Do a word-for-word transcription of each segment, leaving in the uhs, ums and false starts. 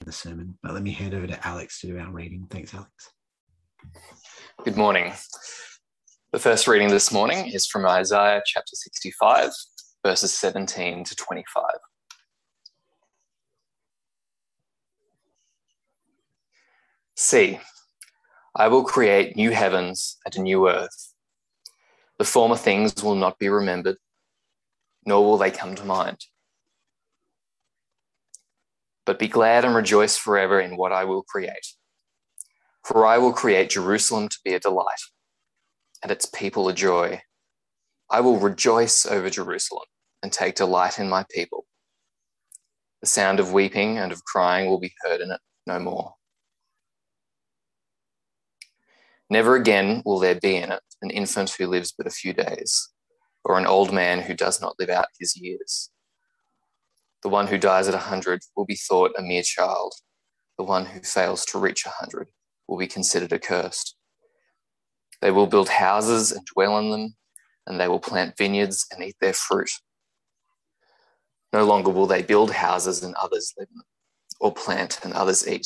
the sermon. But let me hand over to Alex to do our reading. Thanks, Alex. Good morning. The first reading this morning is from Isaiah chapter sixty-five, verses seventeen to twenty-five. See, I will create new heavens and a new earth. The former things will not be remembered, nor will they come to mind. But be glad and rejoice forever in what I will create. For I will create Jerusalem to be a delight, and its people a joy. I will rejoice over Jerusalem and take delight in my people. The sound of weeping and of crying will be heard in it no more. Never again will there be in it an infant who lives but a few days, or an old man who does not live out his years. The one who dies at a hundred will be thought a mere child. The one who fails to reach a hundred will be considered accursed. They will build houses and dwell in them, and they will plant vineyards and eat their fruit. No longer will they build houses and others live in them, or plant and others eat.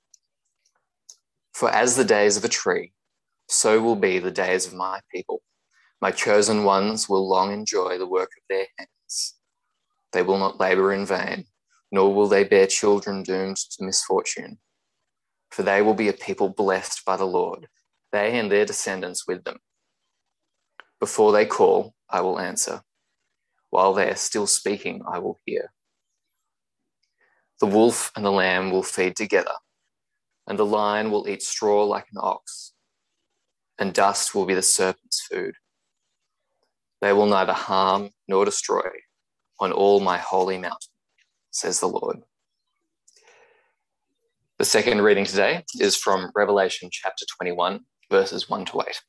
For as the days of a tree, so will be the days of my people. My chosen ones will long enjoy the work of their hands. They will not labor in vain, nor will they bear children doomed to misfortune. For they will be a people blessed by the Lord, they and their descendants with them. Before they call, I will answer. While they are still speaking, I will hear. The wolf and the lamb will feed together, and the lion will eat straw like an ox, and dust will be the serpent's food. They will neither harm nor destroy on all my holy mountain, says the Lord. The second reading today is from Revelation chapter twenty-one, verses one to eight.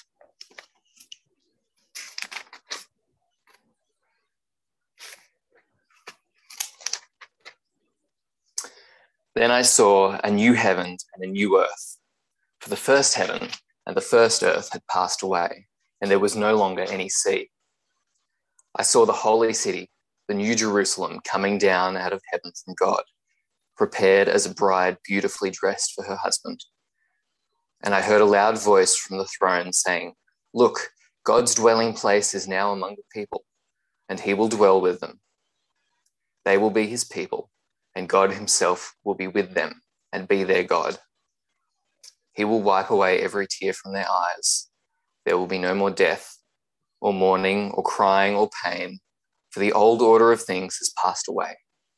Then I saw a new heaven and a new earth, for the first heaven and the first earth had passed away, and there was no longer any sea. I saw the holy city, the new Jerusalem, coming down out of heaven from God, prepared as a bride beautifully dressed for her husband. And I heard a loud voice from the throne saying, "Look, God's dwelling place is now among the people, and he will dwell with them. They will be his people, and God himself will be with them and be their God. He will wipe away every tear from their eyes. There will be no more death, or mourning, or crying, or pain, for the old order of things has passed away."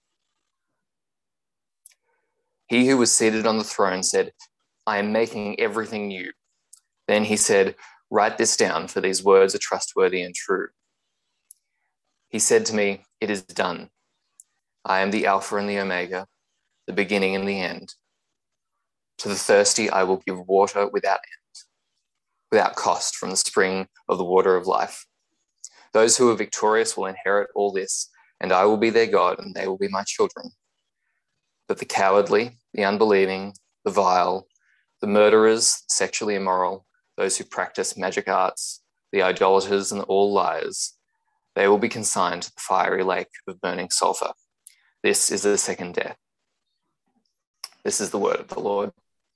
He who was seated on the throne said, "I am making everything new." Then he said, "Write this down, for these words are trustworthy and true." He said to me, "It is done. I am the Alpha and the Omega, the beginning and the end. To the thirsty I will give water without end, without cost from the spring of the water of life. Those who are victorious will inherit all this, and I will be their God, and they will be my children. But the cowardly, the unbelieving, the vile, the murderers, sexually immoral, those who practice magic arts, the idolaters, and all liars, they will be consigned to the fiery lake of burning sulfur. This is the second death." This is the word of the Lord.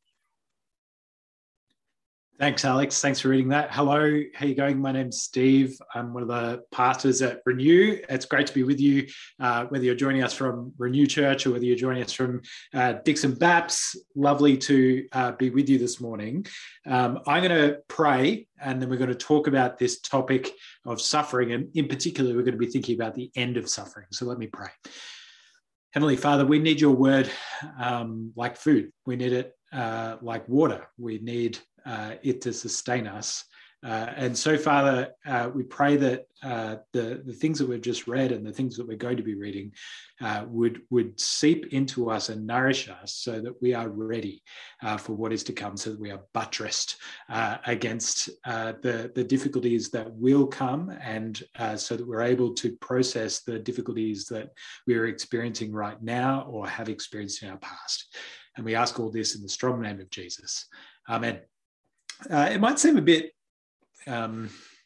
Thanks, Alex. Thanks for reading that. Hello, how you going? My name's Steve. I'm one of the pastors at Renew. It's great to be with you, uh, whether you're joining us from Renew Church or whether you're joining us from uh, Dixon Baps. Lovely to uh, be with you this morning. Um, I'm going to pray, and then we're going to talk about this topic of suffering, and in particular, we're going to be thinking about the end of suffering. So let me pray. Heavenly Father, we need your word um, like food. We need it uh, like water. We need uh, it to sustain us. Uh, and so, Father, uh, we pray that uh, the, the things that we've just read and the things that we're going to be reading uh, would, would seep into us and nourish us so that we are ready uh, for what is to come, so that we are buttressed uh, against uh, the, the difficulties that will come, and uh, so that we're able to process the difficulties that we are experiencing right now or have experienced in our past. And we ask all this in the strong name of Jesus. Amen. Uh, it might seem a bit Um,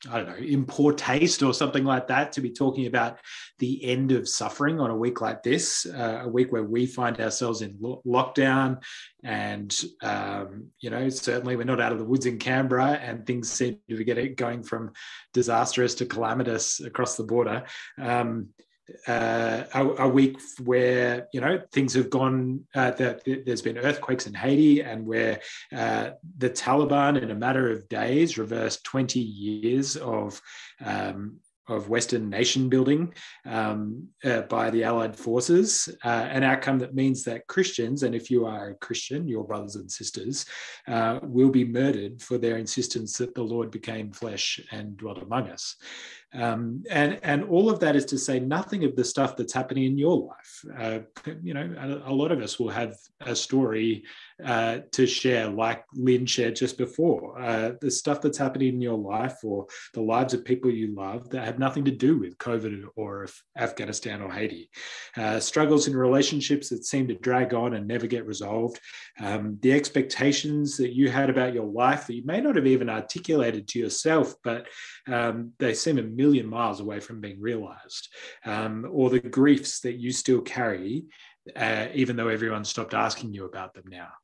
I don't know, in poor taste or something like that to be talking about the end of suffering on a week like this, uh, a week where we find ourselves in lo- lockdown. And, um, you know, certainly we're not out of the woods in Canberra, and things seem to be getting, going from disastrous to calamitous across the border. Um, Uh, a, a week where, you know, things have gone, uh, that there's been earthquakes in Haiti, and where uh, the Taliban in a matter of days reversed twenty years of um, of Western nation building um, uh, by the Allied forces, uh, an outcome that means that Christians, and if you are a Christian, your brothers and sisters, uh, will be murdered for their insistence that the Lord became flesh and dwelt among us. Um, and, and all of that is to say nothing of the stuff that's happening in your life. Uh, you know, a, a lot of us will have a story uh, to share, like Lynn shared just before. Uh, the stuff that's happening in your life, or the lives of people you love, that have nothing to do with COVID or Afghanistan or Haiti. Uh, struggles in relationships that seem to drag on and never get resolved. Um, the expectations that you had about your life that you may not have even articulated to yourself, but um, they seem a million miles away from being realized. Um, or the griefs that you still carry, uh, even though everyone stopped asking you about them now.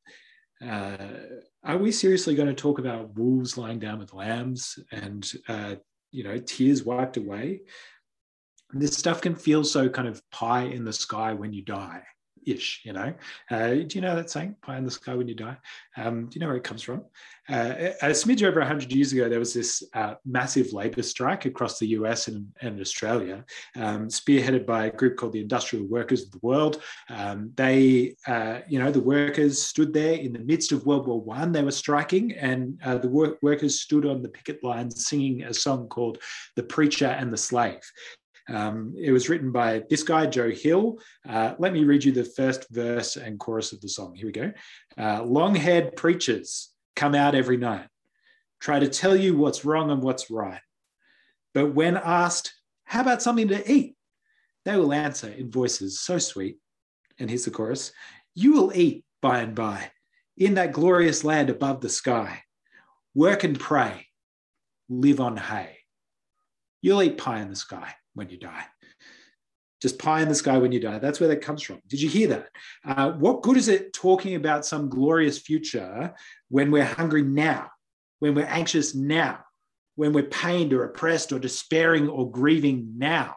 Uh, are we seriously going to talk about wolves lying down with lambs and, uh, you know, tears wiped away? This stuff can feel so kind of pie in the sky when you die. Ish, you know. Uh, do you know that saying, pie in the sky when you die? Um, do you know where it comes from? Uh, a smidge over one hundred years ago, there was this uh, massive labour strike across the U S and, and Australia, um, spearheaded by a group called the Industrial Workers of the World. Um, they, uh, you know, the workers stood there in the midst of World War One. They were striking, and uh, the work- workers stood on the picket lines singing a song called "The Preacher and the Slave." Um, it was written by this guy, Joe Hill. Uh, let me read you the first verse and chorus of the song. Here we go. Uh, Long-haired preachers come out every night, try to tell you what's wrong and what's right. But when asked, how about something to eat? They will answer in voices so sweet. And here's the chorus. You will eat by and by in that glorious land above the sky. Work and pray, live on hay. You'll eat pie in the sky when you die. Just pie in the sky when you die. That's where that comes from. Did you hear that? Uh, what good is it talking about some glorious future when we're hungry now, when we're anxious now, when we're pained or oppressed or despairing or grieving now?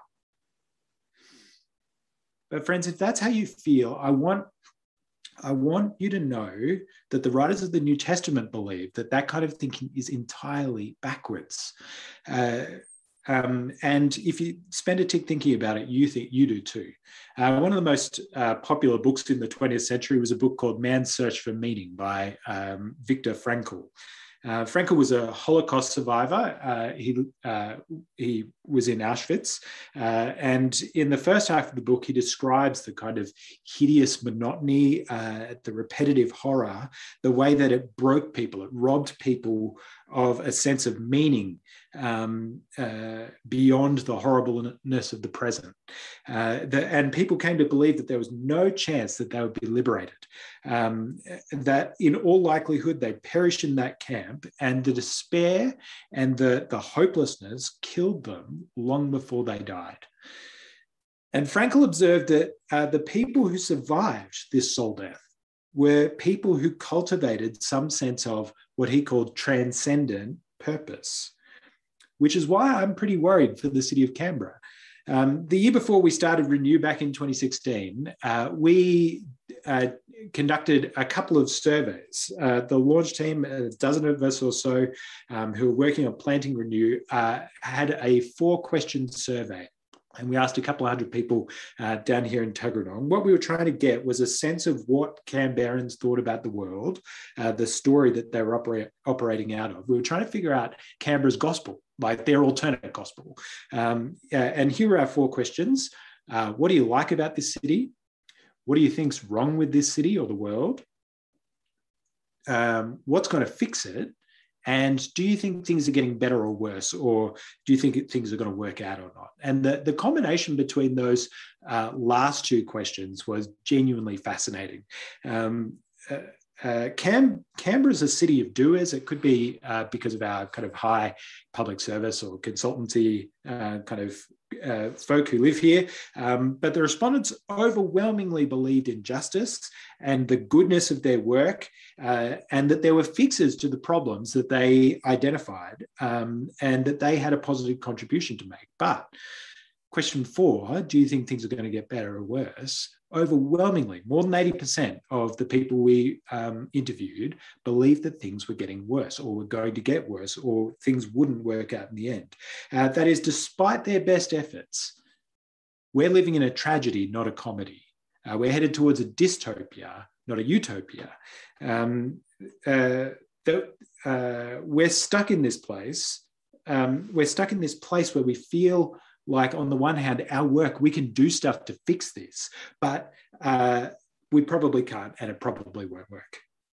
But friends, if that's how you feel, I want, I want you to know that the writers of the New Testament believe that that kind of thinking is entirely backwards. Uh, Um, and if you spend a tick thinking about it, you think you do too. Uh, one of the most uh, popular books in the twentieth century was a book called Man's Search for Meaning by um, Viktor Frankl. Uh, Frankl was a Holocaust survivor. Uh, he, uh, he was in Auschwitz. Uh, and in the first half of the book, he describes the kind of hideous monotony, uh, the repetitive horror, the way that it broke people. It robbed people of a sense of meaning um, uh, beyond the horribleness of the present. Uh, the, and people came to believe that there was no chance that they would be liberated, um, that in all likelihood they'd perish in that camp, and the despair and the, the hopelessness killed them long before they died. And Frankl observed that uh, the people who survived this soul death were people who cultivated some sense of what he called transcendent purpose, which is why I'm pretty worried for the city of Canberra. Um, the year before we started Renew back in twenty sixteen, uh, we uh, conducted a couple of surveys. Uh, the launch team, a dozen of us or so, um, who were working on Planting Renew, uh, had a four-question survey. And we asked a couple of hundred people uh, down here in Tuggeranong. What we were trying to get was a sense of what Canberrans thought about the world, uh, the story that they were operate, operating out of. We were trying to figure out Canberra's gospel, like their alternate gospel. Um, uh, and here are our four questions. Uh, what do you like about this city? What do you think's wrong with this city or the world? Um, what's going to fix it? And do you think things are getting better or worse, or do you think things are going to work out or not? And the, the combination between those uh, last two questions was genuinely fascinating. Um, uh, uh, Cam, Canberra is a city of doers. It could be uh, because of our kind of high public service or consultancy uh, kind of uh, folk who live here. Um, but the respondents overwhelmingly believed in justice and the goodness of their work, uh, and that there were fixes to the problems that they identified, um, and that they had a positive contribution to make. But question four, do you think things are going to get better or worse? Overwhelmingly, more than eighty percent of the people we um, interviewed believed that things were getting worse or were going to get worse or things wouldn't work out in the end. Uh, that is, despite their best efforts, we're living in a tragedy, not a comedy. Uh, we're headed towards a dystopia, not a utopia. Um, uh, the, uh, we're stuck in this place. Um, we're stuck in this place where we feel like, on the one hand, our work, we can do stuff to fix this, but uh, we probably can't, and it probably won't work.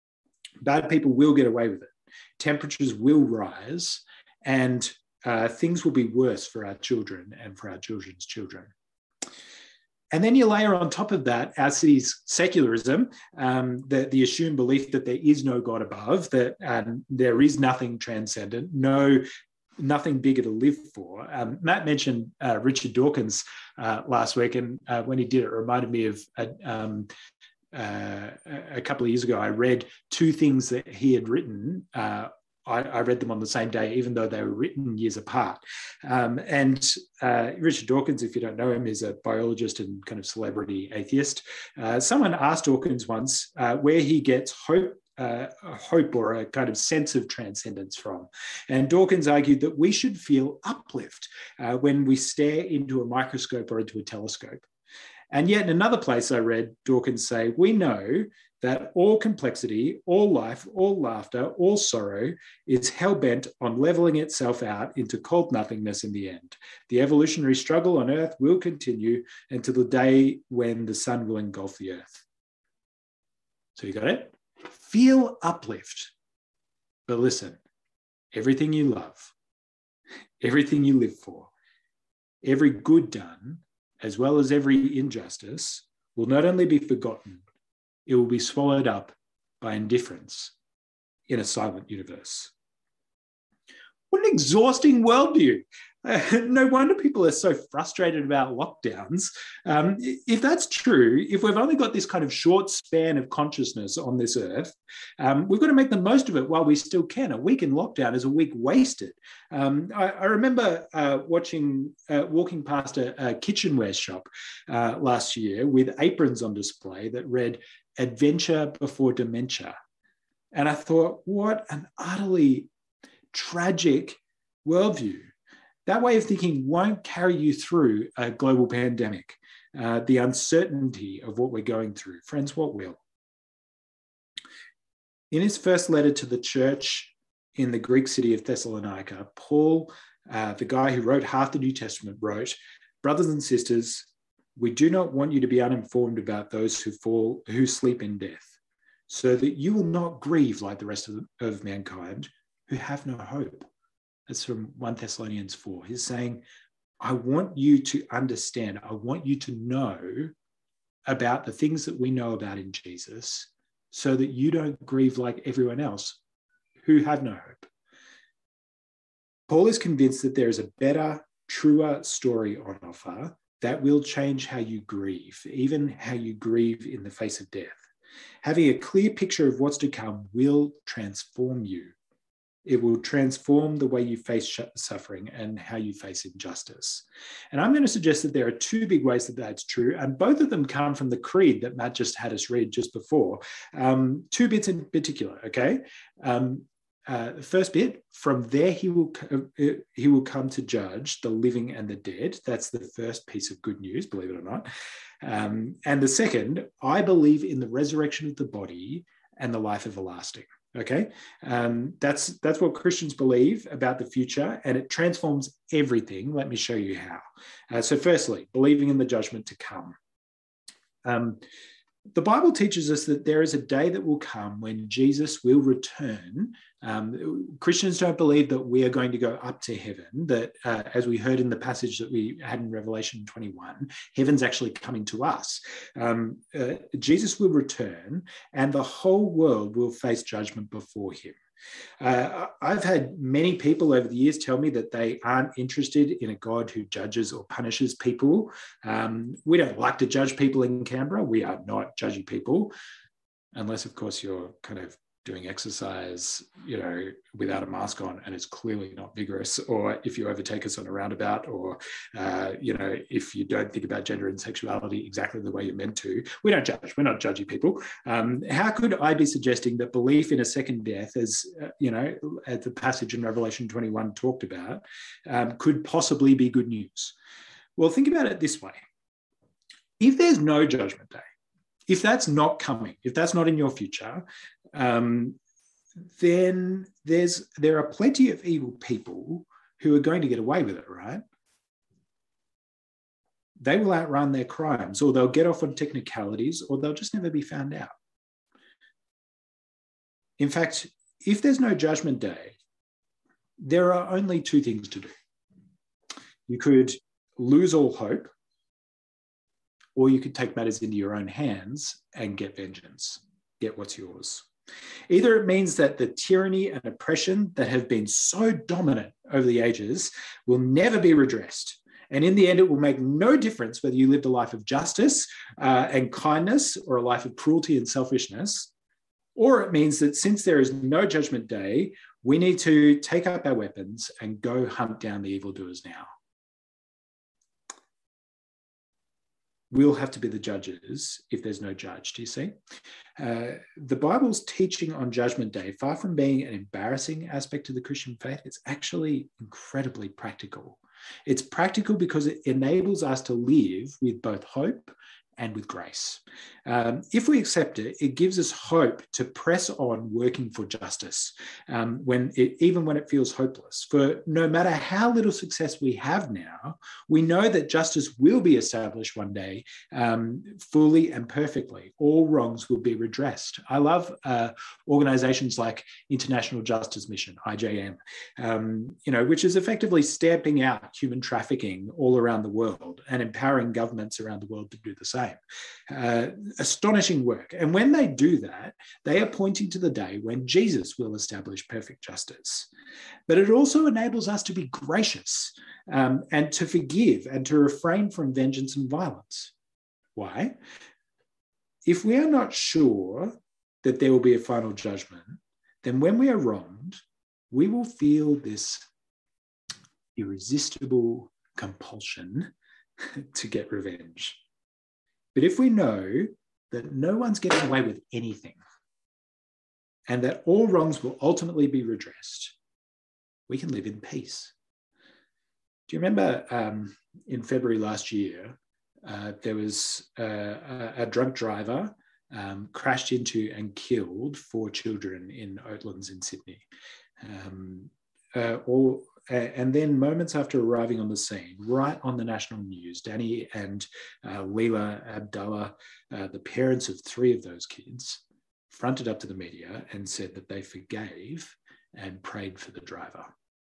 Bad people will get away with it. Temperatures will rise, and uh, things will be worse for our children and for our children's children. And then you layer on top of that our city's secularism, um, the, the assumed belief that there is no God above, that um, there is nothing transcendent, no nothing bigger to live for. Um, Matt mentioned uh, Richard Dawkins uh, last week, and uh, when he did, it reminded me of a, um, uh, a couple of years ago, I read two things that he had written. Uh, I, I read them on the same day, even though they were written years apart. Um, and uh, Richard Dawkins, if you don't know him, is a biologist and kind of celebrity atheist. Uh, someone asked Dawkins once uh, where he gets hope Uh, a hope or a kind of sense of transcendence from. And Dawkins argued that we should feel uplift uh, when we stare into a microscope or into a telescope. And yet in another place I read Dawkins say, we know that all complexity, all life, all laughter, all sorrow is hell-bent on leveling itself out into cold nothingness in the end. The evolutionary struggle on Earth will continue until the day when the sun will engulf the Earth. So you got it? Feel uplift. But listen, everything you love, everything you live for, every good done, as well as every injustice, will not only be forgotten, it will be swallowed up by indifference in a silent universe. What an exhausting worldview. Uh, no wonder people are so frustrated about lockdowns. Um, if that's true, if we've only got this kind of short span of consciousness on this earth, um, we've got to make the most of it while we still can. A week in lockdown is a week wasted. Um, I, I remember uh, watching, uh, walking past a, a kitchenware shop uh, last year with aprons on display that read "Adventure Before Dementia." And I thought, what an utterly tragic worldview. That way of thinking won't carry you through a global pandemic, uh, the uncertainty of what we're going through. Friends, what will? In his first letter to the church in the Greek city of Thessalonica, Paul, uh, the guy who wrote half the New Testament, wrote, "Brothers and sisters, we do not want you to be uninformed about those who fall, who sleep in death, so that you will not grieve like the rest of, of mankind who have no hope." That's from First Thessalonians four. He's saying, I want you to understand, I want you to know about the things that we know about in Jesus so that you don't grieve like everyone else who have no hope. Paul is convinced that there is a better, truer story on offer that will change how you grieve, even how you grieve in the face of death. Having a clear picture of what's to come will transform you. It will transform the way you face suffering and how you face injustice. And I'm going to suggest that there are two big ways that that's true, and both of them come from the creed that Matt just had us read just before. Um, two bits in particular, okay? Um, uh, the first bit, from there he will, uh, he will come to judge the living and the dead. That's the first piece of good news, believe it or not. Um, and the second, I believe in the resurrection of the body and the life everlasting. Okay, um, that's that's what Christians believe about the future, and it transforms everything. Let me show you how. Uh, so firstly, believing in the judgment to come. Um, The Bible teaches us that there is a day that will come when Jesus will return. Um, Christians don't believe that we are going to go up to heaven, that uh, as we heard in the passage that we had in Revelation twenty-one, heaven's actually coming to us. Um, uh, Jesus will return and the whole world will face judgment before him. Uh, I've had many people over the years tell me that they aren't interested in a God who judges or punishes people. Um, we don't like to judge people in Canberra. We are not judgy people, unless, of course, you're kind of doing exercise, you know, without a mask on, and it's clearly not vigorous, or if you overtake us on a roundabout, or, uh, you know, if you don't think about gender and sexuality exactly the way you're meant to. We don't judge. We're not judgy people. Um, how could I be suggesting that belief in a second death, as, uh, you know, as the passage in Revelation twenty-one talked about, um, could possibly be good news? Well, think about it this way. If there's no judgment day, if that's not coming, if that's not in your future, um, then there's there are plenty of evil people who are going to get away with it, right? They will outrun their crimes, or they'll get off on technicalities, or they'll just never be found out. In fact, if there's no judgment day, there are only two things to do. You could lose all hope, or you could take matters into your own hands and get vengeance, get what's yours. Either it means that the tyranny and oppression that have been so dominant over the ages will never be redressed. And in the end, it will make no difference whether you lived a life of justice uh, and kindness or a life of cruelty and selfishness. Or it means that since there is no judgment day, we need to take up our weapons and go hunt down the evildoers now. We'll have to be the judges if there's no judge, do you see? Uh, the Bible's teaching on Judgment Day, far from being an embarrassing aspect of the Christian faith, it's actually incredibly practical. It's practical because it enables us to live with both hope and with grace. Um, if we accept it, it gives us hope to press on working for justice, um, when it, even when it feels hopeless. For no matter how little success we have now, we know that justice will be established one day, um, fully and perfectly. All wrongs will be redressed. I love uh, organizations like International Justice Mission, I J M, um, you know, which is effectively stamping out human trafficking all around the world and empowering governments around the world to do the same. Uh, astonishing work. And when they do that, they are pointing to the day when Jesus will establish perfect justice. But it also enables us to be gracious, um, and to forgive and to refrain from vengeance and violence. Why? If we are not sure that there will be a final judgment, then when we are wronged, we will feel this irresistible compulsion to get revenge. But if we know that no one's getting away with anything and that all wrongs will ultimately be redressed, we can live in peace. Do you remember um, in February last year, uh, there was uh, a, a drunk driver um, crashed into and killed four children in Oatlands in Sydney. Um, uh, all, uh, and then moments after arriving on the scene, right on the national news, Danny and uh, Leela Abdallah, uh, the parents of three of those kids, fronted up to the media and said that they forgave and prayed for the driver.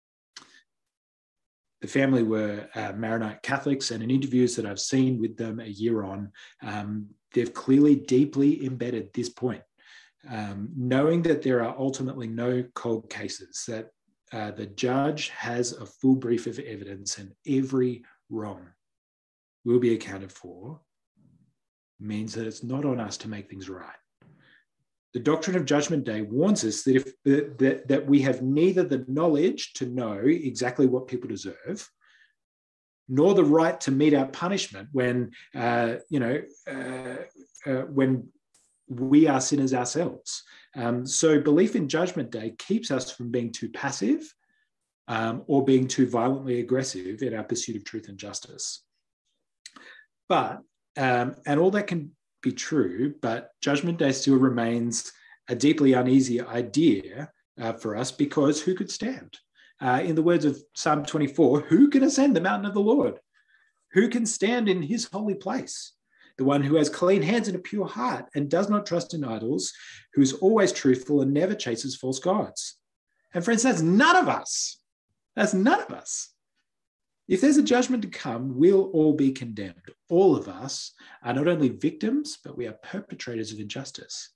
The family were uh, Maronite Catholics, and in interviews that I've seen with them a year on, um, they've clearly deeply embedded this point, um, knowing that there are ultimately no cold cases, that uh, the judge has a full brief of evidence and every wrong will be accounted for, means that it's not on us to make things right. The doctrine of Judgment Day warns us that, if, that, that we have neither the knowledge to know exactly what people deserve, nor the right to mete out punishment when, uh, you know, uh, uh, when we are sinners ourselves. Um, so belief in Judgment Day keeps us from being too passive um, or being too violently aggressive in our pursuit of truth and justice. But, um, and all that can be true, but Judgment Day still remains a deeply uneasy idea uh, for us, because who could stand? Uh, in the words of Psalm twenty-four, who can ascend the mountain of the Lord? Who can stand in his holy place? the one who has clean hands and a pure heart and does not trust in idols, who is always truthful and never chases false gods. And friends, that's none of us. That's none of us. If there's a judgment to come, we'll all be condemned. All of us are not only victims, but we are perpetrators of injustice.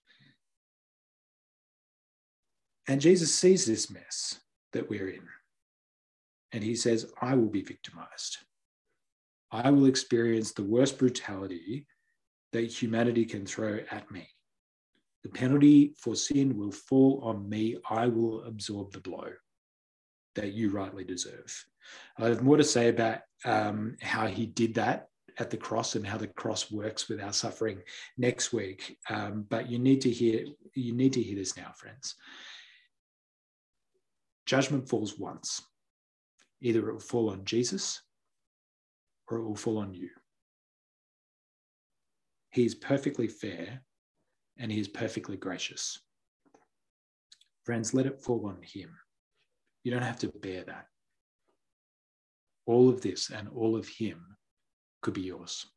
And Jesus sees this mess that we're in. And he says, I will be victimized. I will experience the worst brutality that humanity can throw at me. The penalty for sin will fall on me. I will absorb the blow that you rightly deserve. I have more to say about um, how he did that at the cross and how the cross works with our suffering next week. Um, but you need to hear, you need to hear this now, friends. Judgment falls once. Either it will fall on Jesus or it will fall on you. He is perfectly fair and he is perfectly gracious. Friends, let it fall on him. You don't have to bear that. All of this and all of him could be yours.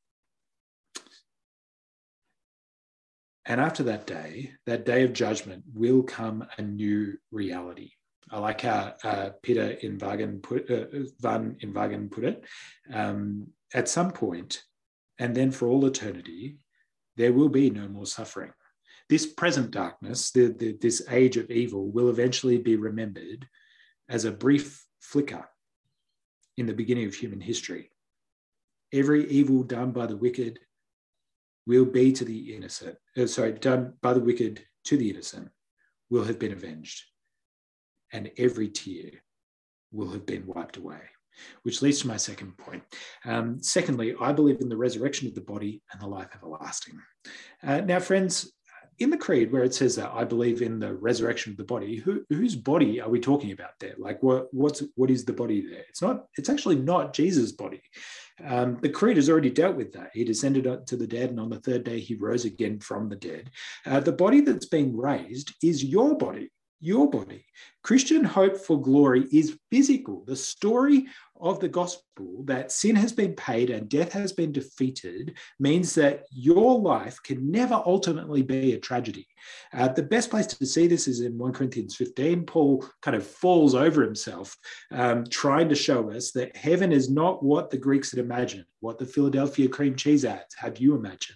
And after that day, that day of judgment, will come a new reality. I like how uh, Peter Inwagen put, uh, Van Inwagen put it. Um, at some point, and then for all eternity, there will be no more suffering. This present darkness, the, the, this age of evil, will eventually be remembered as a brief flicker in the beginning of human history. Every evil done by the wicked will be to the innocent, uh, sorry, done by the wicked to the innocent will have been avenged. And every tear will have been wiped away, which leads to my second point. Um, secondly, I believe in the resurrection of the body and the life everlasting. Uh, now, friends, in the creed where it says that I believe in the resurrection of the body, who, whose body are we talking about there? Like, what, what's, what is the body there? It's not, it's actually not Jesus' body. Um, the creed has already dealt with that. He descended to the dead, and on the third day, he rose again from the dead. Uh, the body that's being raised is your body. Your body. Christian hope for glory is physical. The story of the gospel that sin has been paid and death has been defeated means that your life can never ultimately be a tragedy. Uh, the best place to see this is in First Corinthians fifteen. Paul kind of falls over himself, um, trying to show us that heaven is not what the Greeks had imagined, what the Philadelphia cream cheese ads have you imagine.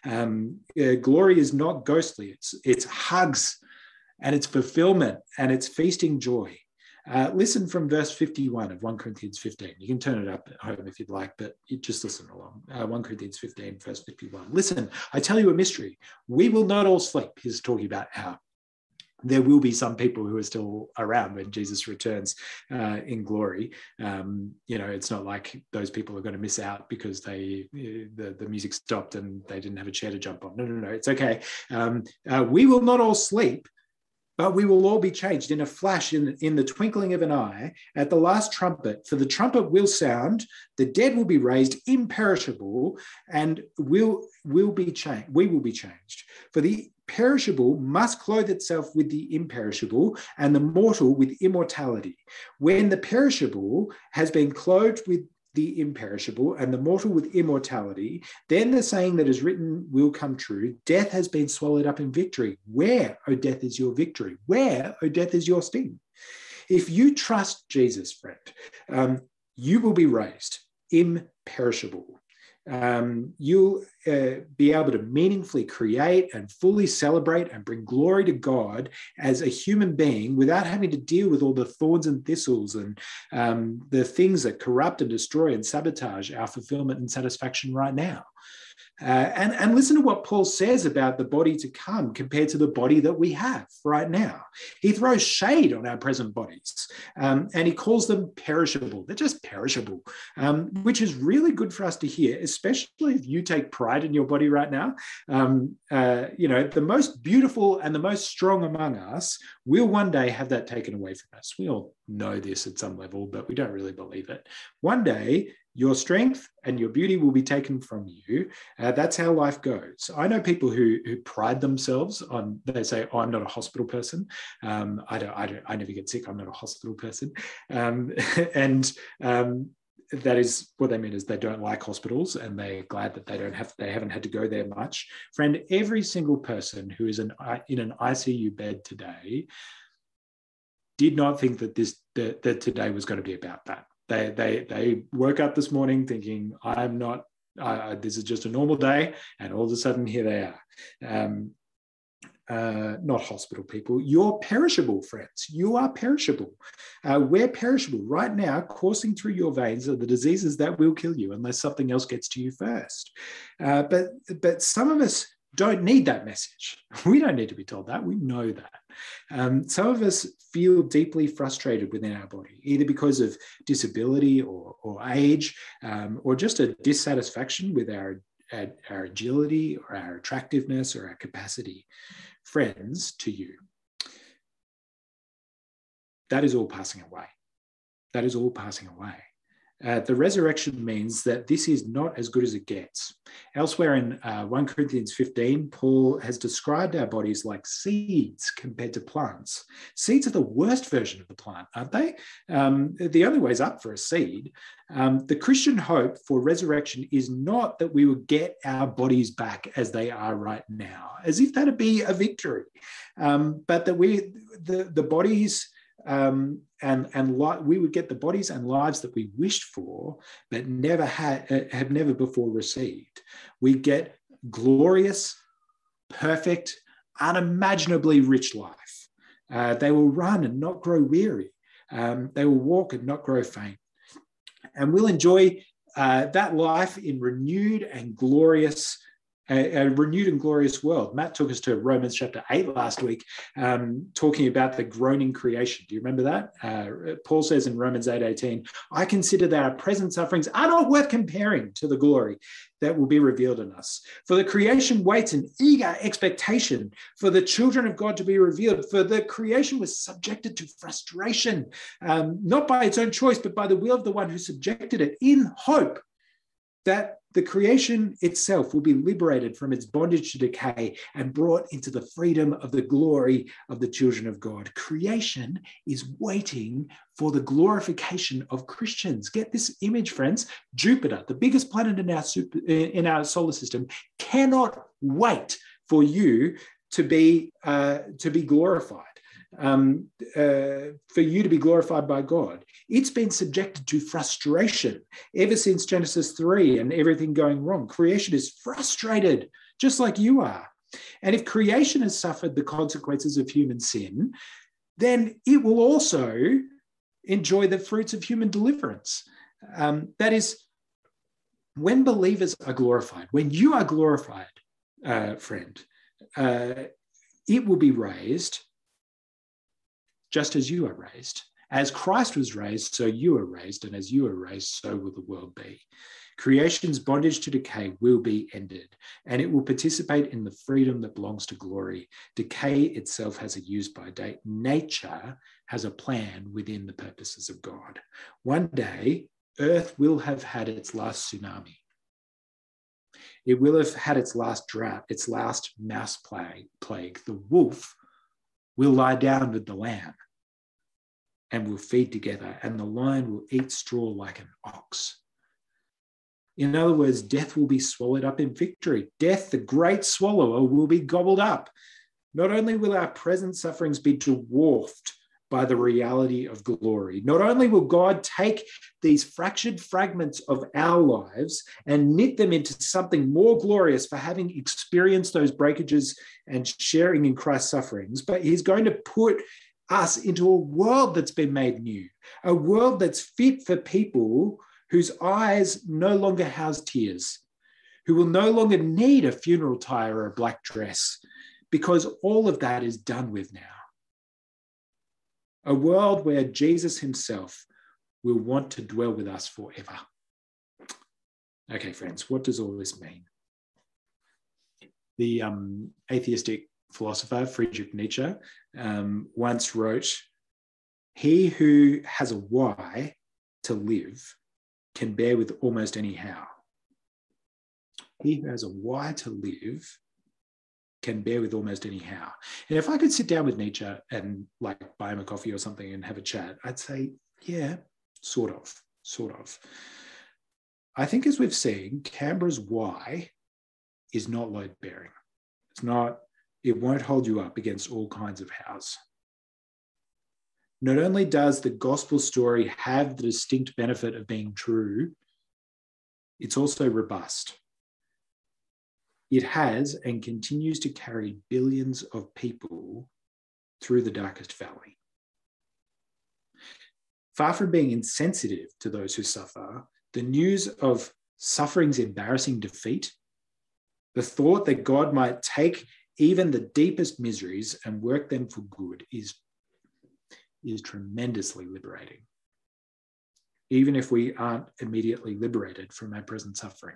Um, uh, glory is not ghostly. It's, it's hugs, and it's fulfillment, and it's feasting joy. Uh, listen from verse fifty-one of First Corinthians fifteen. You can turn it up at home if you'd like, but you just listen along. Uh, First Corinthians fifteen, verse fifty-one. Listen, I tell you a mystery. We will not all sleep. He's talking about how there will be some people who are still around when Jesus returns uh, in glory. Um, you know, it's not like those people are going to miss out because they the, the music stopped and they didn't have a chair to jump on. No, no, no, it's okay. Um, uh, we will not all sleep, but we will all be changed in a flash, in, in the twinkling of an eye, at the last trumpet. For the trumpet will sound, the dead will be raised imperishable, and will, will be changed. We will be changed. For the perishable must clothe itself with the imperishable, and the mortal with immortality. When the perishable has been clothed with the imperishable and the mortal with immortality, then the saying that is written will come true. Death has been swallowed up in victory. Where, O death, is your victory? Where, O death, is your sting? If you trust Jesus, friend, um, you will be raised imperishable. Um, you'll uh, be able to meaningfully create and fully celebrate and bring glory to God as a human being without having to deal with all the thorns and thistles and um, the things that corrupt and destroy and sabotage our fulfillment and satisfaction right now. Uh, and, and listen to what Paul says about the body to come compared to the body that we have right now. He throws shade on our present bodies, um, and he calls them perishable. They're just perishable, um, which is really good for us to hear, especially if you take pride in your body right now. Um, uh, you know, the most beautiful and the most strong among us will one day have that taken away from us. We all know this at some level, but we don't really believe it. One day, your strength and your beauty will be taken from you. Uh, that's how life goes. I know people who, who pride themselves on, they say, oh, I'm not a hospital person. Um, I don't, I don't, I never get sick. I'm not a hospital person. Um, and um, that is what they mean is they don't like hospitals and they're glad that they don't have they haven't had to go there much. Friend, every single person who is an, in an I C U bed today did not think that this that, that today was going to be about that. They they they woke up this morning thinking, I'm not. Uh, this is just a normal day, and all of a sudden here they are. Um, uh, not hospital people. You're perishable, friends. You are perishable. Uh, we're perishable right now. Coursing through your veins are the diseases that will kill you unless something else gets to you first. Uh, but but some of us don't need that message. We don't need to be told that. We know that. Um, some of us feel deeply frustrated within our body, either because of disability or, or age, um, or just a dissatisfaction with our, our, our agility or our attractiveness or our capacity. Friends, to you, that is all passing away. That is all passing away. Uh, the resurrection means that this is not as good as it gets. Elsewhere in uh, First Corinthians fifteen, Paul has described our bodies like seeds compared to plants. Seeds are the worst version of the plant, aren't they? Um, the only way's up for a seed. Um, the Christian hope for resurrection is not that we will get our bodies back as they are right now, as if that'd be a victory, um, but that we, the, the bodies, Um, and and li- we would get the bodies and lives that we wished for, but never had uh, have never before received. We get glorious, perfect, unimaginably rich life. Uh, they will run and not grow weary. Um, they will walk and not grow faint. And we'll enjoy uh, that life in renewed and glorious A, a renewed and glorious world. Matt took us to Romans chapter eight last week, um, talking about the groaning creation. Do you remember that? Uh, Paul says in Romans eight eighteen, I consider that our present sufferings are not worth comparing to the glory that will be revealed in us. For the creation waits in eager expectation for the children of God to be revealed. For the creation was subjected to frustration, um, not by its own choice, but by the will of the one who subjected it, in hope that the creation itself will be liberated from its bondage to decay and brought into the freedom of the glory of the children of God. Creation is waiting for the glorification of Christians. Get this image, friends. Jupiter, the biggest planet in our, super, in our solar system, cannot wait for you to be, uh, to be glorified. Um, uh, for you to be glorified by God. It's been subjected to frustration ever since Genesis three and everything going wrong. Creation is frustrated, just like you are. And if creation has suffered the consequences of human sin, then it will also enjoy the fruits of human deliverance. Um, that is, when believers are glorified, when you are glorified, uh, friend, uh, it will be raised just as you are raised. As Christ was raised, so you are raised, and as you are raised, so will the world be. Creation's bondage to decay will be ended, and it will participate in the freedom that belongs to glory. Decay itself has a use-by date. Nature has a plan within the purposes of God. One day, Earth will have had its last tsunami. It will have had its last drought, its last mouse plague. plague. The wolf will lie down with the lamb and will feed together, and the lion will eat straw like an ox. In other words, death will be swallowed up in victory. Death, the great swallower, will be gobbled up. Not only will our present sufferings be dwarfed by the reality of glory, not only will God take these fractured fragments of our lives and knit them into something more glorious for having experienced those breakages and sharing in Christ's sufferings, but he's going to put us into a world that's been made new, a world that's fit for people whose eyes no longer house tears, who will no longer need a funeral attire or a black dress, because all of that is done with now. A world where Jesus himself will want to dwell with us forever. Okay, friends, what does all this mean? The um, atheistic philosopher Friedrich Nietzsche um, once wrote, "He who has a why to live can bear with almost any how." He who has a why to live can bear with almost any how. And if I could sit down with Nietzsche and like buy him a coffee or something and have a chat, I'd say, yeah, sort of, sort of. I think as we've seen, Canberra's why is not load bearing. It's not, it won't hold you up against all kinds of hows. Not only does the gospel story have the distinct benefit of being true, it's also robust. It has and continues to carry billions of people through the darkest valley. Far from being insensitive to those who suffer, the news of suffering's embarrassing defeat, the thought that God might take even the deepest miseries and work them for good is, is tremendously liberating, even if we aren't immediately liberated from our present suffering.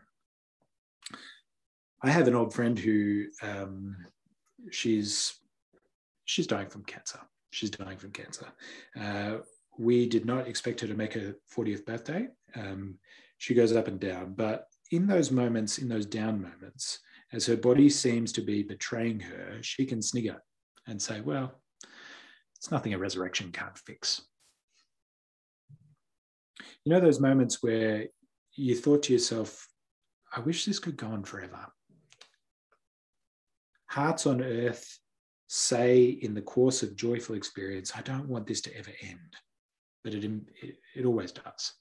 I have an old friend who um, she's she's dying from cancer. She's dying from cancer. Uh, we did not expect her to make her fortieth birthday. Um, she goes up and down, but in those moments, in those down moments, as her body seems to be betraying her, she can snigger and say, well, it's nothing a resurrection can't fix. You know those moments where you thought to yourself, I wish this could go on forever. Hearts on earth say in the course of joyful experience, I don't want this to ever end, but it, it, it always does.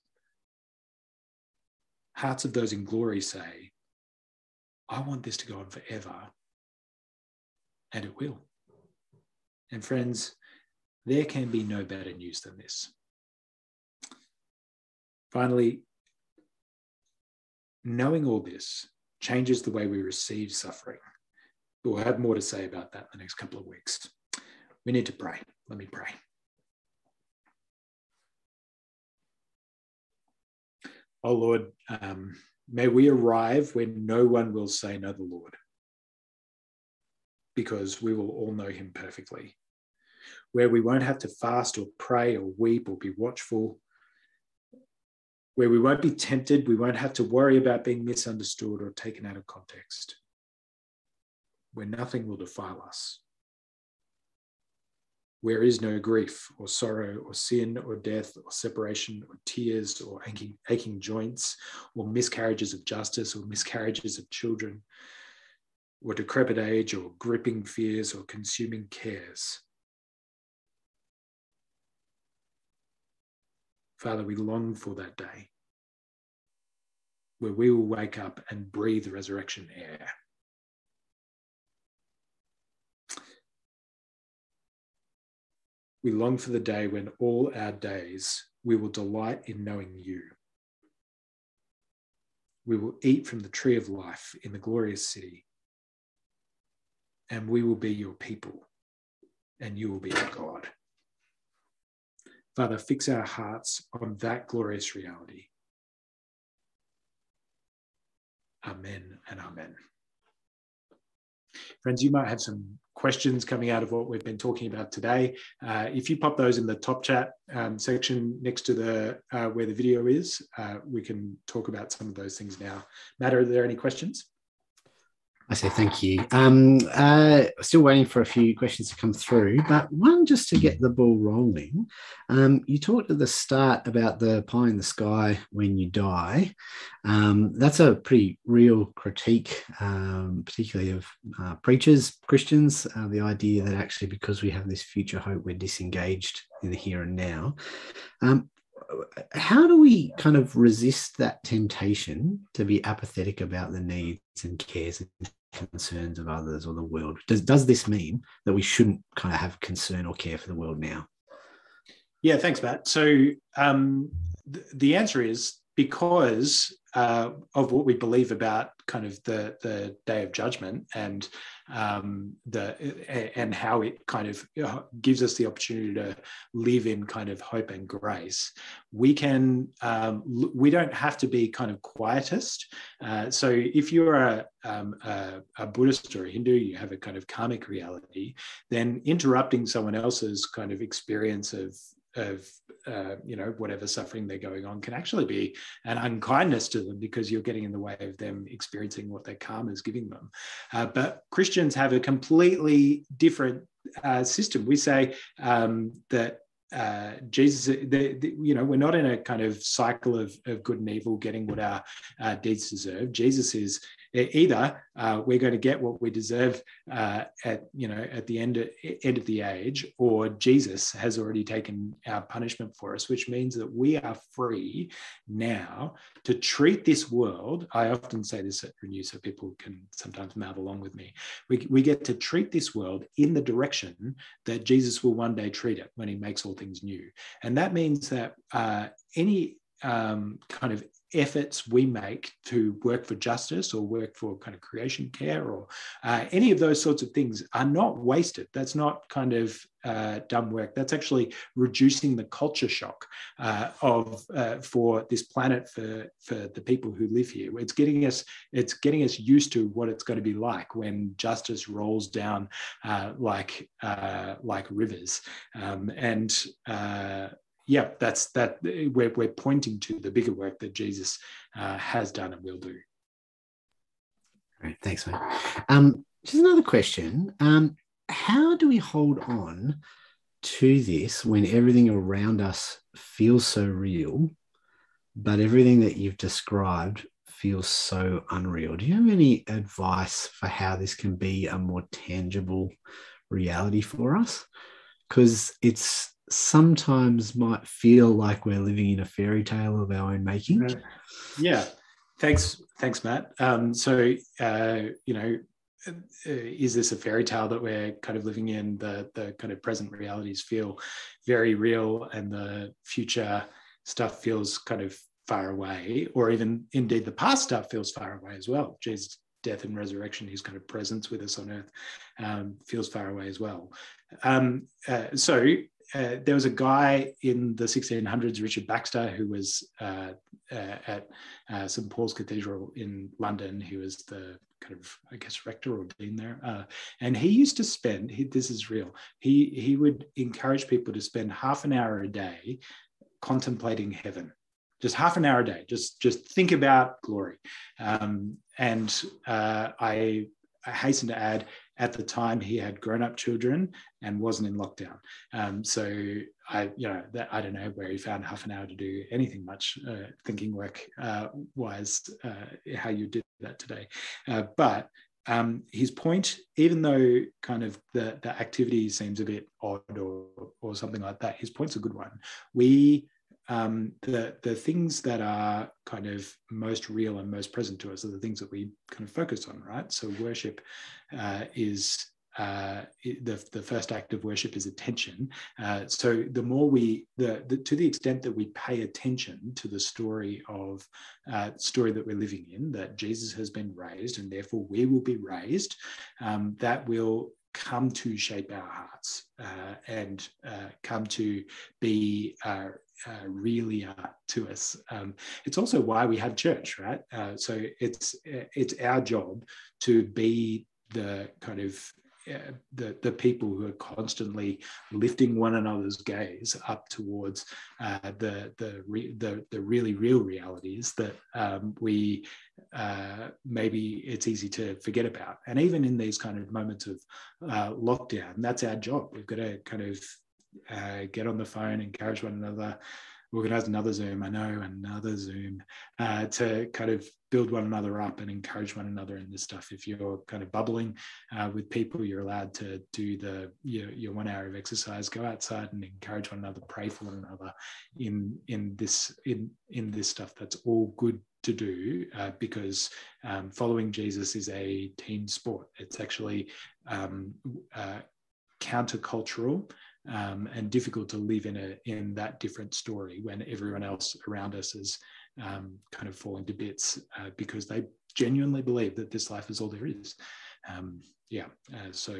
Hearts of those in glory say, I want this to go on forever, and it will. And friends, there can be no better news than this. Finally, knowing all this changes the way we receive suffering. But we'll have more to say about that in the next couple of weeks. We need to pray. Let me pray. Oh Lord, um, may we arrive when no one will say no, the Lord, because we will all know him perfectly, where we won't have to fast or pray or weep or be watchful, where we won't be tempted, we won't have to worry about being misunderstood or taken out of context, where nothing will defile us, where is no grief or sorrow or sin or death or separation or tears or aching, aching joints or miscarriages of justice or miscarriages of children or decrepit age or gripping fears or consuming cares. Father, we long for that day where we will wake up and breathe the resurrection air. We long for the day when all our days we will delight in knowing you. We will eat from the tree of life in the glorious city, and we will be your people, and you will be our God. Father, fix our hearts on that glorious reality. Amen and amen. Friends, you might have some questions coming out of what we've been talking about today. Uh, if you pop those in the top chat um, section next to the uh, where the video is, uh, we can talk about some of those things now. Matt, are there any questions? I say thank you. Um, uh, still waiting for a few questions to come through, but one just to get the ball rolling. Um, you talked at the start about the pie in the sky when you die. Um, that's a pretty real critique, um, particularly of uh, preachers, Christians, uh, the idea that actually because we have this future hope, we're disengaged in the here and now. Um, how do we kind of resist that temptation to be apathetic about the needs and cares and concerns of others or the world? Does does this mean that we shouldn't kind of have concern or care for the world now? Yeah, thanks, Matt. So um, th- the answer is because uh, of what we believe about kind of the the day of judgment and um, the and how it kind of gives us the opportunity to live in kind of hope and grace. We can um, we don't have to be kind of quietist. Uh, so if you're a, um, a a Buddhist or a Hindu, you have a kind of karmic reality, then interrupting someone else's kind of experience of of uh, you know, whatever suffering they're going on can actually be an unkindness to them because you're getting in the way of them experiencing what their karma is giving them. Uh, but Christians have a completely different uh, system. We say um, that uh, Jesus, the, the, you know, we're not in a kind of cycle of, of good and evil, getting what our uh, deeds deserve. Jesus is either uh, we're going to get what we deserve uh, at, you know, at the end of, end of the age, or Jesus has already taken our punishment for us, which means that we are free now to treat this world. I often say this at Renew so people can sometimes mouth along with me. We, we get to treat this world in the direction that Jesus will one day treat it when he makes all things new. And that means that uh, any um, kind of efforts we make to work for justice or work for kind of creation care or uh, any of those sorts of things are not wasted. That's not kind of uh, dumb work. That's actually reducing the culture shock uh, of uh, for this planet, for for the people who live here. It's getting us it's getting us used to what it's going to be like when justice rolls down uh, like uh, like rivers um, and. Uh, Yeah, that's that. We're, we're pointing to the bigger work that Jesus uh, has done and will do. Great, thanks, mate. Um, just another question. Um, how do we hold on to this when everything around us feels so real, but everything that you've described feels so unreal? Do you have any advice for how this can be a more tangible reality for us? Because it's sometimes might feel like we're living in a fairy tale of our own making. Uh, yeah, thanks, thanks, Matt. Um, so, uh, you know, uh, is this a fairy tale that we're kind of living in? The the kind of present realities feel very real, and the future stuff feels kind of far away, or even indeed the past stuff feels far away as well. Jesus' death and resurrection, his kind of presence with us on earth, um, feels far away as well. Um, uh, so. Uh, there was a guy in the sixteen hundreds, Richard Baxter, who was uh, uh, at uh, Saint Paul's Cathedral in London. He was the kind of, I guess, rector or dean there. Uh, and he used to spend, he, this is real, he, he would encourage people to spend half an hour a day contemplating heaven. Just half an hour a day. Just, just think about glory. Um, and uh, I, I hasten to add, at the time he had grown-up children and wasn't in lockdown. Um, so I, you know, that, I don't know where he found half an hour to do anything much uh, thinking work uh, wise, uh, how you did that today. Uh, but um, his point, even though kind of the, the activity seems a bit odd or, or something like that, his point's a good one. We Um, the, the things that are kind of most real and most present to us are the things that we kind of focus on, right? So worship uh, is, uh, the, the first act of worship is attention. Uh, so the more we, the, the to the extent that we pay attention to the story of, uh, story that we're living in, that Jesus has been raised and therefore we will be raised, um, that will come to shape our hearts uh, and uh, come to be uh, uh, really uh, to us. Um, it's also why we have church, right? Uh, so it's it's our job to be the kind of uh, the the people who are constantly lifting one another's gaze up towards uh, the the, re, the the really real realities that um, we uh, maybe it's easy to forget about. And even in these kind of moments of uh, lockdown, that's our job. We've got to kind of uh, get on the phone, encourage one another, organize another Zoom, I know, another Zoom, uh, to kind of build one another up and encourage one another in this stuff. If you're kind of bubbling uh, with people, you're allowed to do the your, your one hour of exercise, go outside and encourage one another, pray for one another in in this in in this stuff. That's all good to do uh, because um, following Jesus is a team sport. It's actually um, uh, countercultural. Um, and difficult to live in a in that different story when everyone else around us is um, kind of falling to bits uh, because they genuinely believe that this life is all there is. Um, yeah, uh, so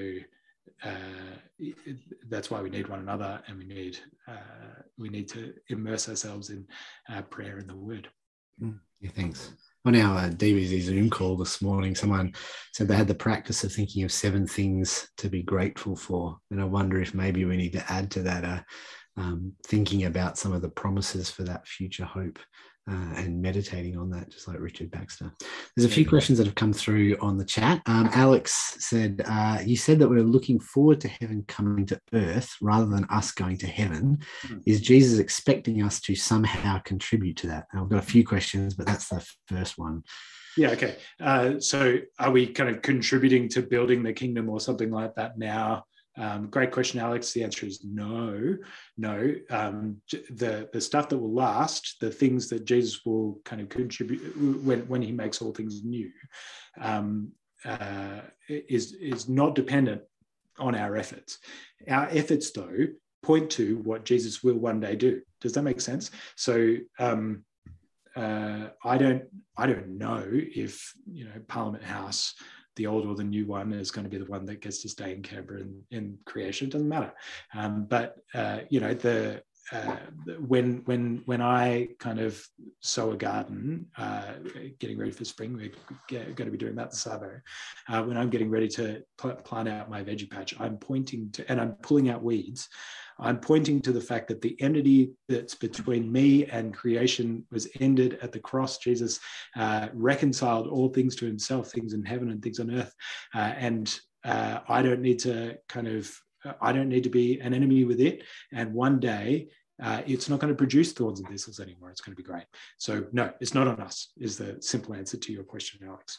uh, it, that's why we need one another, and we need uh, we need to immerse ourselves in uh, prayer and the Word. Mm, yeah, thanks. On our uh, D B Z Zoom call this morning, someone said they had the practice of thinking of seven things to be grateful for. And I wonder if maybe we need to add to that, uh, um, thinking about some of the promises for that future hope uh, and meditating on that, just like Richard Baxter. There's a few questions that have come through on the chat. Um, Alex said, uh, you said that we're looking forward to heaven coming to earth rather than us going to heaven. Mm-hmm. Is Jesus expecting us to somehow contribute to that? Now, I've got a few questions, but that's the first one. Yeah, okay. Uh, so are we kind of contributing to building the kingdom or something like that now? Um, great question, Alex. The answer is no, no. Um, the the stuff that will last, the things that Jesus will kind of contribute when, when he makes all things new, um, uh, is, is not dependent on our efforts. Our efforts, though, point to what Jesus will one day do. Does that make sense? So um, uh, I don't I don't know if, you know, Parliament House, the old or the new one, is going to be the one that gets to stay in Canberra in, in creation. It doesn't matter. Um, but, uh, you know, the uh, when when when I kind of sow a garden, uh, getting ready for spring, we're going to be doing that this Saturday. Uh, when I'm getting ready to pl- plant out my veggie patch, I'm pointing to, and I'm pulling out weeds, I'm pointing to the fact that the enmity that's between me and creation was ended at the cross. Jesus uh, reconciled all things to himself, things in heaven and things on earth. Uh, and uh, I don't need to kind of, I don't need to be an enemy with it. And one day, uh, it's not going to produce thorns and thistles anymore. It's going to be great. So no, it's not on us, is the simple answer to your question, Alex.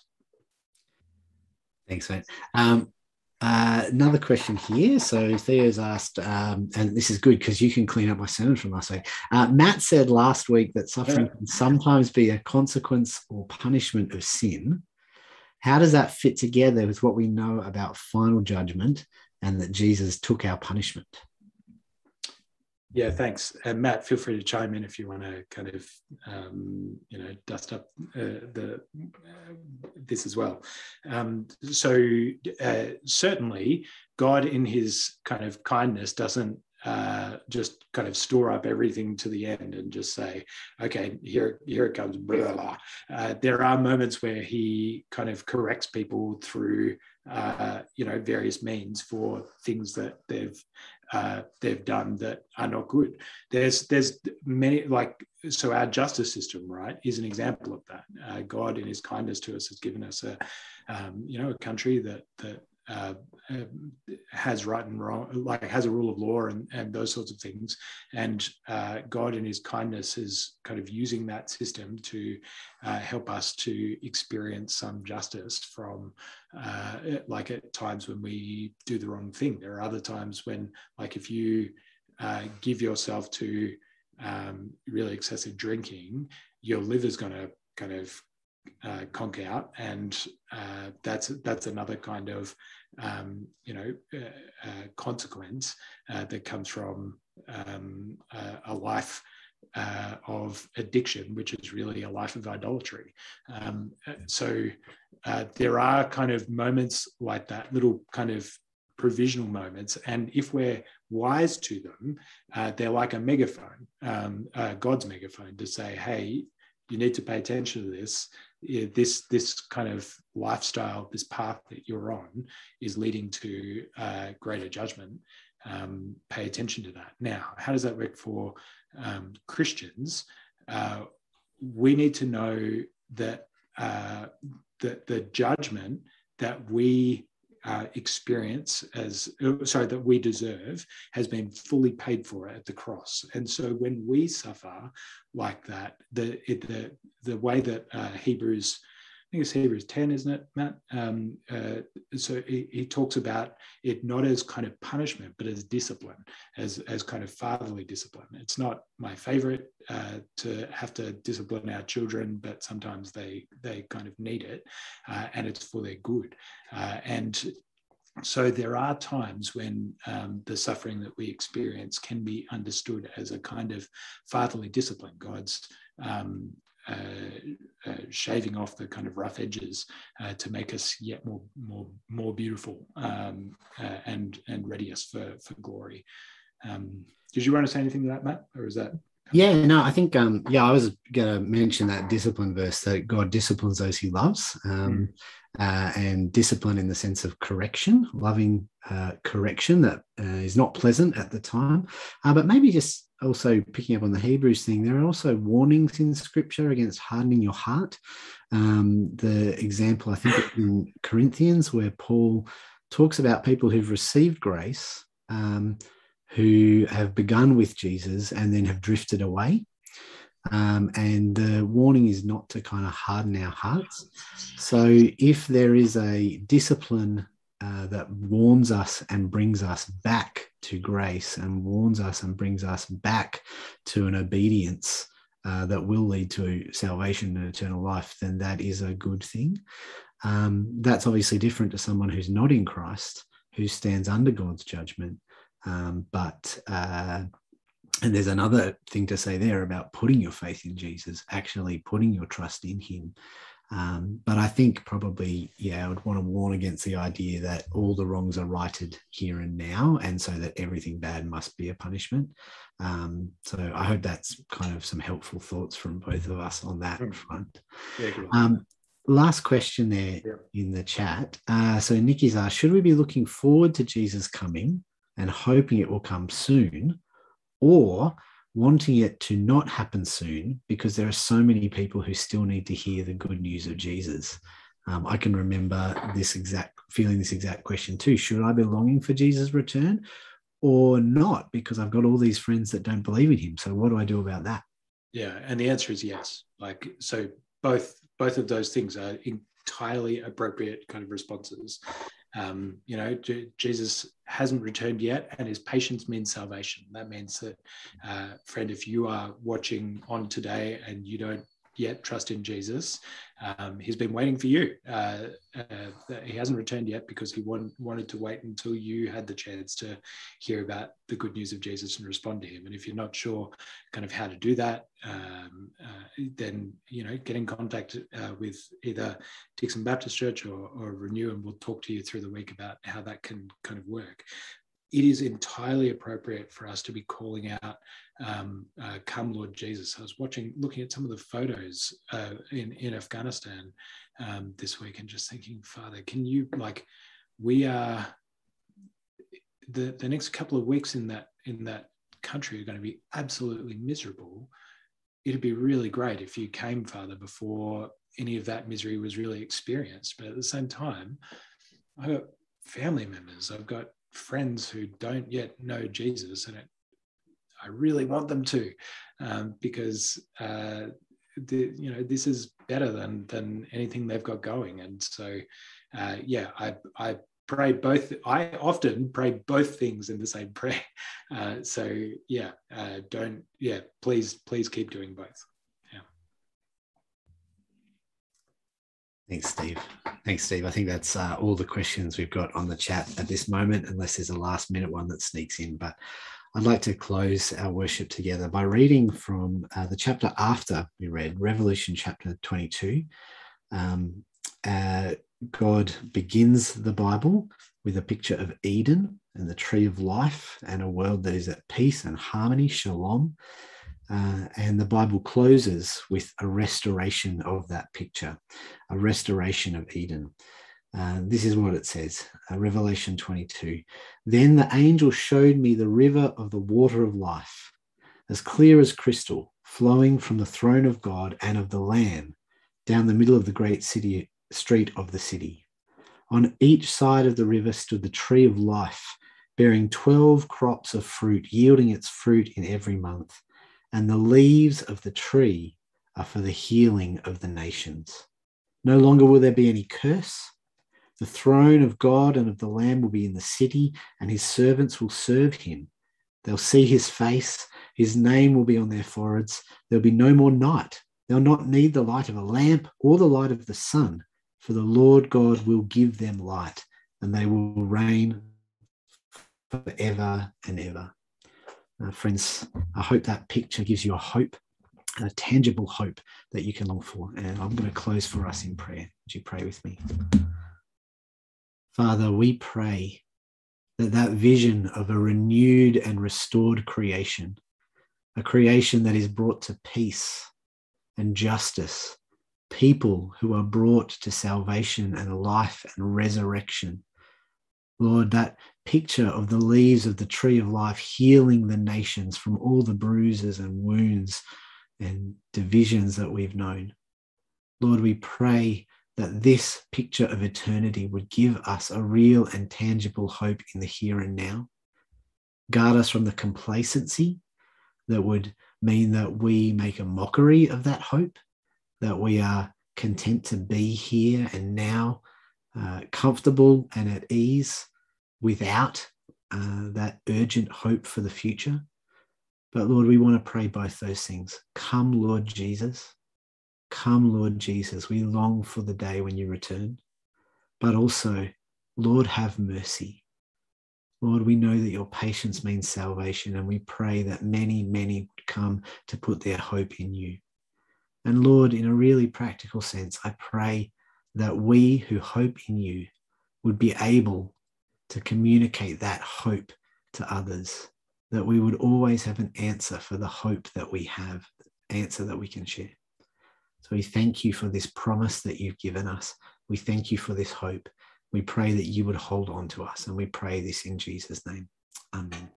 Thanks, mate. Um, Uh, another question here. So Theo's asked, um, and this is good because you can clean up my sermon from last week. Uh, Matt said last week that suffering yeah. can sometimes be a consequence or punishment of sin. How does that fit together with what we know about final judgment and that Jesus took our punishment? Yeah, thanks. And Matt, feel free to chime in if you want to kind of, um, you know, dust up uh, the uh, this as well. Um, so uh, certainly God in his kind of kindness doesn't uh, just kind of store up everything to the end and just say, okay, here, here it comes. Blah, blah. Uh, there are moments where he kind of corrects people through, uh, you know, various means for things that they've uh, they've done that are not good. There's there's many, like, so our justice system, right, is an example of that. Uh, God in his kindness to us has given us a, um, you know, a country that that Uh, has right and wrong, like has a rule of law and, and those sorts of things. And uh, God in his kindness is kind of using that system to uh, help us to experience some justice from, uh, like at times when we do the wrong thing. There are other times when, like if you uh, give yourself to um, really excessive drinking, your liver's going to kind of Uh, conk out, and uh, that's that's another kind of um, you know uh, uh, consequence uh, that comes from um, uh, a life uh, of addiction, which is really a life of idolatry. Um, so uh, there are kind of moments like that, little kind of provisional moments, and if we're wise to them, uh, they're like a megaphone, um, uh, God's megaphone, to say, hey, you need to pay attention to this. This this kind of lifestyle, this path that you're on is leading to uh, greater judgment. Um, pay attention to that. Now, how does that work for um, Christians? Uh, we need to know that uh, the, the judgment that we uh, experience as, sorry, that we deserve has been fully paid for at the cross. And so when we suffer like that, the it, the the way that uh, Hebrews, I think it's Hebrews ten, isn't it, Matt? Um, uh, so he, he talks about it not as kind of punishment, but as discipline, as as kind of fatherly discipline. It's not my favorite uh, to have to discipline our children, but sometimes they they kind of need it, uh, and it's for their good. Uh, and so there are times when um, the suffering that we experience can be understood as a kind of fatherly discipline. God's um, uh, uh, shaving off the kind of rough edges uh, to make us yet more, more, more beautiful um, uh, and and ready us for for glory. Um, did you want to say anything to that, Matt, or is that? Yeah, no, I think, um, yeah, I was going to mention that discipline verse, that God disciplines those he loves, um, mm. uh, and discipline in the sense of correction, loving uh, correction that uh, is not pleasant at the time, uh, but maybe just also picking up on the Hebrews thing, there are also warnings in Scripture against hardening your heart. Um, the example, I think, in Corinthians, where Paul talks about people who've received grace, um, who have begun with Jesus and then have drifted away. Um, and the warning is not to kind of harden our hearts. So if there is a discipline uh, that warns us and brings us back to grace, and warns us and brings us back to an obedience uh, that will lead to salvation and eternal life, then that is a good thing. Um, that's obviously different to someone who's not in Christ, who stands under God's judgment. Um, but uh, and there's another thing to say there about putting your faith in Jesus, actually putting your trust in him. Um, but I think probably, yeah, I would want to warn against the idea that all the wrongs are righted here and now, and so that everything bad must be a punishment. Um, so I hope that's kind of some helpful thoughts from both of us on that mm. front. Yeah, um, last question there yeah. in the chat. Uh, so Nikki's asked, should we be looking forward to Jesus coming and hoping it will come soon, or wanting it to not happen soon because there are so many people who still need to hear the good news of Jesus? Um, I can remember this exact feeling this exact question too. Should I be longing for Jesus' return or not? Because I've got all these friends that don't believe in him. So what do I do about that? Yeah, and the answer is yes. Like, so both both of those things are entirely appropriate kind of responses. Um, you know, J- Jesus hasn't returned yet, and his patience means salvation. That means that, uh, friend, if you are watching on today and you don't yet trust in Jesus, um, he's been waiting for you. Uh, uh, he hasn't returned yet because he want, wanted to wait until you had the chance to hear about the good news of Jesus and respond to him. And if you're not sure kind of how to do that, um, uh, then, you know, get in contact uh, with either Dixon Baptist Church or, or Renew, and we'll talk to you through the week about how that can kind of work. It is entirely appropriate for us to be calling out, um, uh, come Lord Jesus. I was watching, looking at some of the photos uh, in, in Afghanistan um, this week and just thinking, Father, can you, like, we are, the, the next couple of weeks in that, in that country are going to be absolutely miserable. It'd be really great if you came, Father, before any of that misery was really experienced. But at the same time, I've got family members, I've got friends who don't yet know Jesus, and it, I really want them to, um, because uh, the, you know, this is better than than anything they've got going. And so, uh, yeah, I I pray both. I often pray both things in the same prayer. Uh, so yeah, uh, don't yeah, please please keep doing both. Thanks, Steve. Thanks, Steve. I think that's uh, all the questions we've got on the chat at this moment, unless there's a last minute one that sneaks in. But I'd like to close our worship together by reading from uh, the chapter after we read, Revelation chapter twenty-two. Um, uh, God begins the Bible with a picture of Eden and the tree of life and a world that is at peace and harmony, shalom. Uh, and the Bible closes with a restoration of that picture, a restoration of Eden. Uh, this is what it says, uh, Revelation twenty-two. Then the angel showed me the river of the water of life, as clear as crystal, flowing from the throne of God and of the Lamb, down the middle of the great city, street of the city. On each side of the river stood the tree of life, bearing twelve crops of fruit, yielding its fruit in every month. And the leaves of the tree are for the healing of the nations. No longer will there be any curse. The throne of God and of the Lamb will be in the city, and his servants will serve him. They'll see his face. His name will be on their foreheads. There'll be no more night. They'll not need the light of a lamp or the light of the sun, for the Lord God will give them light, and they will reign forever and ever. Uh, friends, I hope that picture gives you a hope, a tangible hope that you can long for. And I'm going to close for us in prayer. Would you pray with me? Father, we pray that that vision of a renewed and restored creation, a creation that is brought to peace and justice, people who are brought to salvation and life and resurrection, Lord, that picture of the leaves of the tree of life healing the nations from all the bruises and wounds and divisions that we've known. Lord, we pray that this picture of eternity would give us a real and tangible hope in the here and now. Guard us from the complacency that would mean that we make a mockery of that hope, that we are content to be here and now, uh, comfortable and at ease without uh, that urgent hope for the future. But Lord, we want to pray both those things. Come, Lord Jesus. Come, Lord Jesus. We long for the day when you return. But also, Lord, have mercy. Lord, we know that your patience means salvation, and we pray that many, many would come to put their hope in you. And Lord, in a really practical sense, I pray that we who hope in you would be able to communicate that hope to others, that we would always have an answer for the hope that we have, answer that we can share. So we thank you for this promise that you've given us. We thank you for this hope. We pray that you would hold on to us, and we pray this in Jesus' name. Amen.